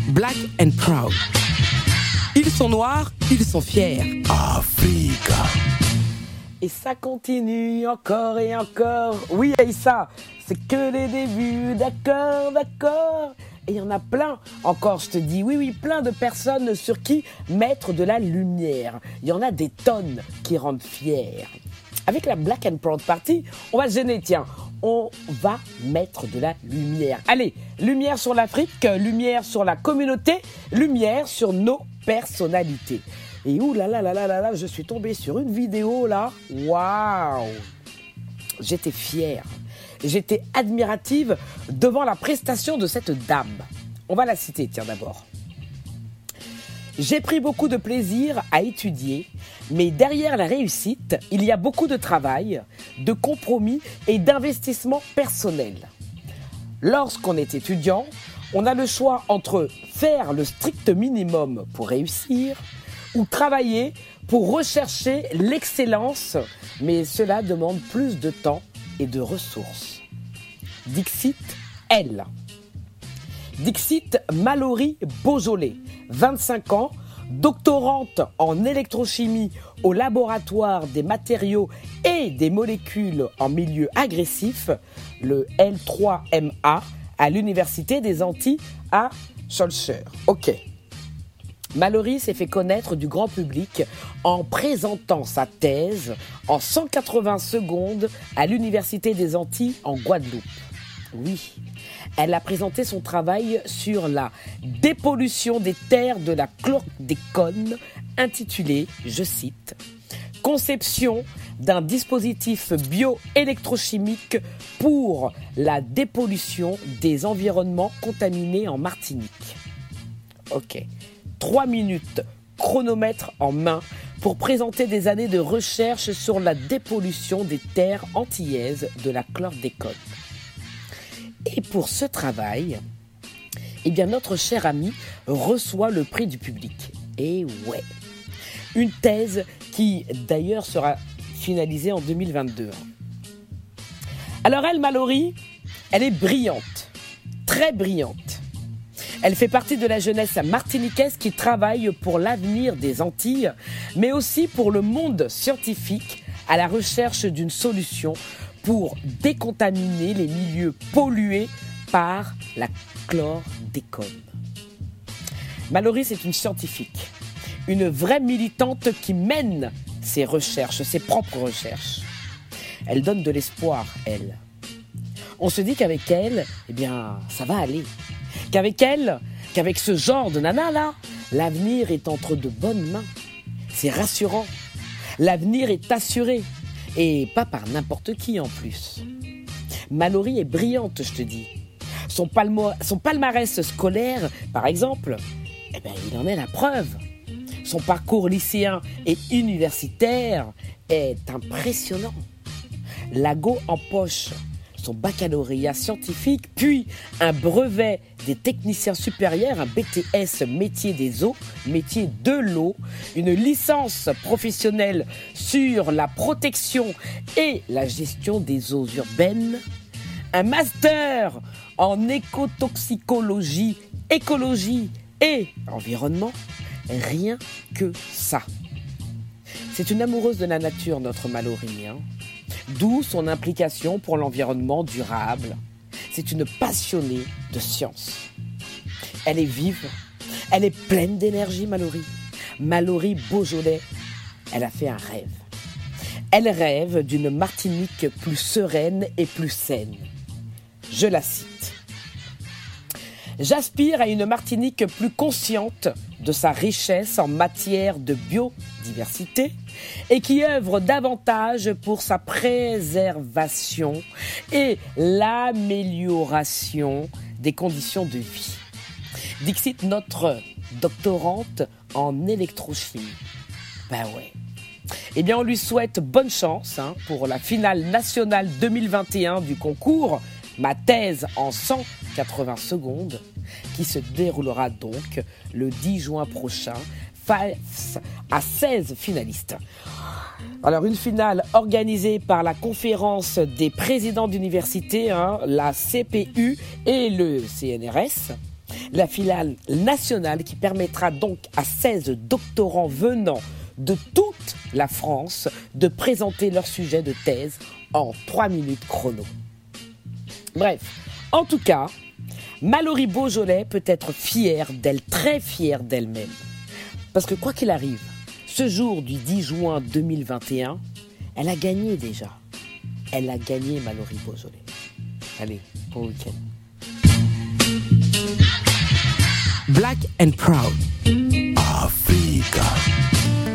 Black and proud. Ils sont noirs, ils sont fiers. Africa. Et ça continue encore et encore. Oui, Aïssa, c'est que les débuts, d'accord, d'accord. Et il y en a plein, encore je te dis, oui, plein de personnes sur qui mettre de la lumière. Il y en a des tonnes qui rendent fiers. Avec la Black and Proud Party, on va se gêner, tiens. On va mettre de la lumière. Allez, lumière sur l'Afrique, lumière sur la communauté, lumière sur nos personnalités. Et ouh là là là là là là, je suis tombée sur une vidéo là. Waouh! J'étais fière. J'étais admirative devant la prestation de cette dame. On va la citer, tiens, d'abord. J'ai pris beaucoup de plaisir à étudier, mais derrière la réussite, il y a beaucoup de travail, de compromis et d'investissement personnel. Lorsqu'on est étudiant, on a le choix entre faire le strict minimum pour réussir ou travailler pour rechercher l'excellence, mais cela demande plus de temps et de ressources. Dixit, elle. Dixit Mallory Beaujolais, 25 ans, doctorante en électrochimie au laboratoire des matériaux et des molécules en milieu agressif, le L3MA, à l'Université des Antilles à Schœlcher. Ok. Mallory s'est fait connaître du grand public en présentant sa thèse en 180 secondes à l'Université des Antilles en Guadeloupe. Oui, elle a présenté son travail sur la dépollution des terres de la chlordécone, intitulé, je cite, « Conception d'un dispositif bioélectrochimique pour la dépollution des environnements contaminés en Martinique. » Ok, 3 minutes, chronomètre en main, pour présenter des années de recherche sur la dépollution des terres antillaises de la chlordécone. Et pour ce travail, eh bien notre cher ami reçoit le prix du public. Et ouais, une thèse qui d'ailleurs sera finalisée en 2022. Alors elle, Mallory, elle est brillante, très brillante. Elle fait partie de la jeunesse martiniquaise qui travaille pour l'avenir des Antilles, mais aussi pour le monde scientifique à la recherche d'une solution pour décontaminer les milieux pollués par la chlordécone. Mallory, c'est une scientifique, une vraie militante qui mène ses recherches, ses propres recherches. Elle donne de l'espoir, elle. On se dit qu'avec elle, eh bien, ça va aller. Qu'avec ce genre de nana-là, l'avenir est entre de bonnes mains. C'est rassurant. L'avenir est assuré. Et pas par n'importe qui en plus. Mallory est brillante, je te dis. Son palmarès scolaire, par exemple, eh ben, il en est la preuve. Son parcours lycéen et universitaire est impressionnant. Lago en poche, son baccalauréat scientifique, puis un brevet des techniciens supérieurs, un BTS métier des eaux, métier de l'eau, une licence professionnelle sur la protection et la gestion des eaux urbaines, un master en écotoxicologie, écologie et environnement, rien que ça. C'est une amoureuse de la nature, notre Mallory, hein. D'où son implication pour l'environnement durable. C'est une passionnée de science. Elle est vive, elle est pleine d'énergie, Mallory. Mallory Beaujolais, elle a fait un rêve. Elle rêve d'une Martinique plus sereine et plus saine. Je la cite. J'aspire à une Martinique plus consciente de sa richesse en matière de biodiversité et qui œuvre davantage pour sa préservation et l'amélioration des conditions de vie. Dixit, notre doctorante en électrochimie. Ben ouais. Eh bien, on lui souhaite bonne chance pour la finale nationale 2021 du concours Ma thèse en 180 secondes, qui se déroulera donc le 10 juin prochain face à 16 finalistes. Alors, une finale organisée par la conférence des présidents d'université, la CPU et le CNRS. La finale nationale qui permettra donc à 16 doctorants venant de toute la France de présenter leur sujet de thèse en 3 minutes chrono. Bref, en tout cas, Mallory Beaujolais peut être fière d'elle, très fière d'elle-même. Parce que quoi qu'il arrive, ce jour du 10 juin 2021, elle a gagné déjà. Elle a gagné Mallory Beaujolais. Allez, bon week-end. Black and Proud. Africa.